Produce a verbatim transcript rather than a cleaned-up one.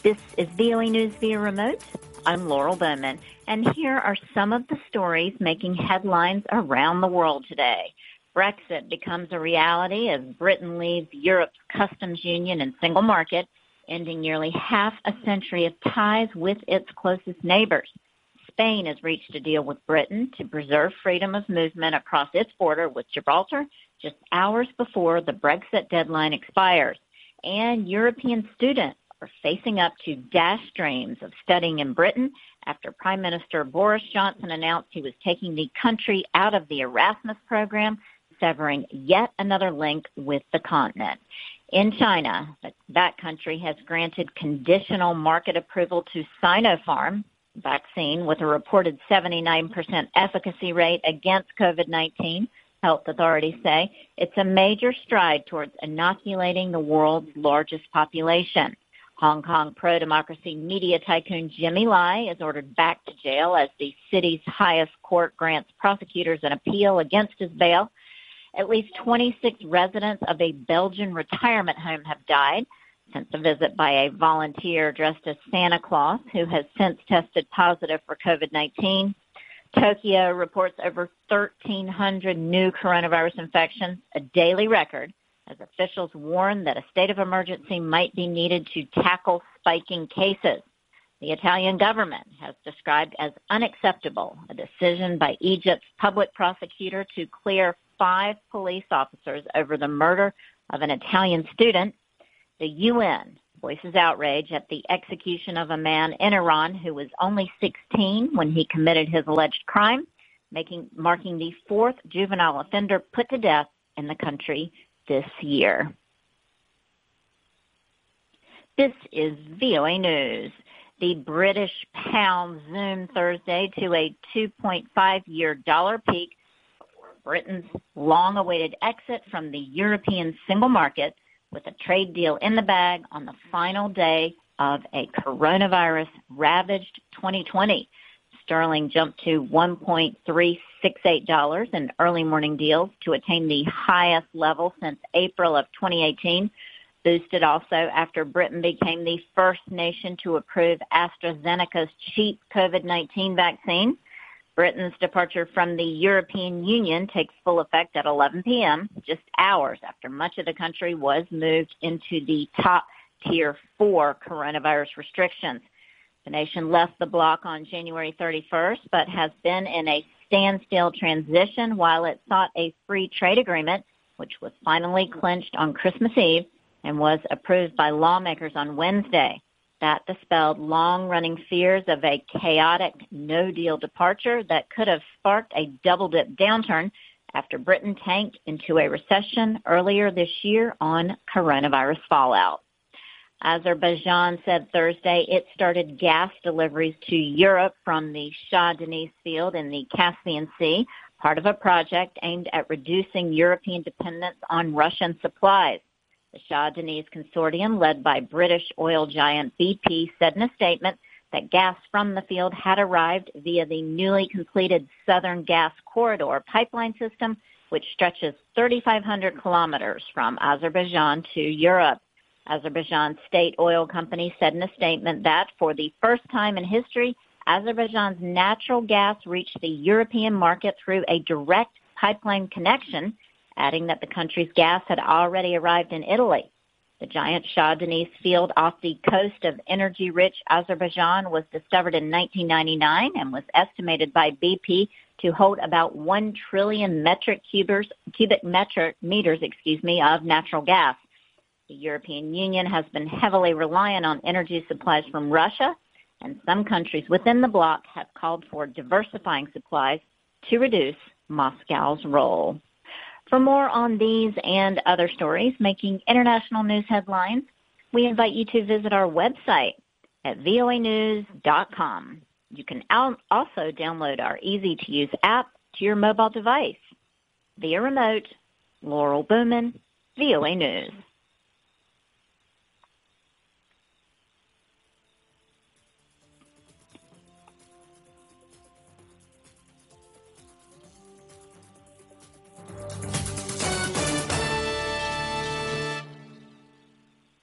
This is V O A News via remote. I'm Laurel Bowman, and here are some of the stories making headlines around the world today. Brexit becomes a reality as Britain leaves Europe's customs union and single market, ending nearly half a century of ties with its closest neighbors. Spain has reached a deal with Britain to preserve freedom of movement across its border with Gibraltar just hours before the Brexit deadline expires. And European students are facing up to dashed dreams of studying in Britain after Prime Minister Boris Johnson announced he was taking the country out of the Erasmus program, severing yet another link with the continent. In China, that country has granted conditional market approval to Sinopharm vaccine with a reported seventy-nine percent efficacy rate against COVID nineteen. Health authorities say it's a major stride towards inoculating the world's largest population. Hong Kong pro-democracy media tycoon Jimmy Lai is ordered back to jail as the city's highest court grants prosecutors an appeal against his bail. At least twenty-six residents of a Belgian retirement home have died since a visit by a volunteer dressed as Santa Claus, who has since tested positive for COVID nineteen. Tokyo reports over thirteen hundred new coronavirus infections, a daily record, as officials warn that a state of emergency might be needed to tackle spiking cases. The Italian government has described as unacceptable a decision by Egypt's public prosecutor to clear five police officers over the murder of an Italian student. The U N voices outrage at the execution of a man in Iran who was only sixteen when he committed his alleged crime, making marking the fourth juvenile offender put to death in the country this year. This is V O A News. The British pound zoomed Thursday to a two point five year dollar peak before Britain's long-awaited exit from the European single market, with a trade deal in the bag on the final day of a coronavirus-ravaged twenty twenty. Sterling jumped to one point three six eight dollars in early morning deals to attain the highest level since April of twenty eighteen, boosted also after Britain became the first nation to approve AstraZeneca's cheap COVID nineteen vaccine. Britain's departure from the European Union takes full effect at eleven p.m., just hours after much of the country was moved into the top tier four coronavirus restrictions. The nation left the bloc on January thirty-first, but has been in a standstill transition while it sought a free trade agreement, which was finally clinched on Christmas Eve and was approved by lawmakers on Wednesday. That dispelled long-running fears of a chaotic no-deal departure that could have sparked a double-dip downturn after Britain tanked into a recession earlier this year on coronavirus fallout. Azerbaijan said Thursday it started gas deliveries to Europe from the Shah Deniz field in the Caspian Sea, part of a project aimed at reducing European dependence on Russian supplies. The Shah Deniz consortium, led by British oil giant B P, said in a statement that gas from the field had arrived via the newly completed Southern Gas Corridor pipeline system, which stretches thirty-five hundred kilometers from Azerbaijan to Europe. Azerbaijan's state oil company said in a statement that for the first time in history, Azerbaijan's natural gas reached the European market through a direct pipeline connection, adding that the country's gas had already arrived in Italy. The giant Shah Deniz field off the coast of energy-rich Azerbaijan was discovered in nineteen ninety-nine and was estimated by B P to hold about one trillion metric cubers, cubic metric meters excuse me, of natural gas. The European Union has been heavily reliant on energy supplies from Russia, and some countries within the bloc have called for diversifying supplies to reduce Moscow's role. For more on these and other stories making international news headlines, we invite you to visit our website at V O A news dot com. You can also download our easy-to-use app to your mobile device. Via remote, Laurel Bowman, V O A News.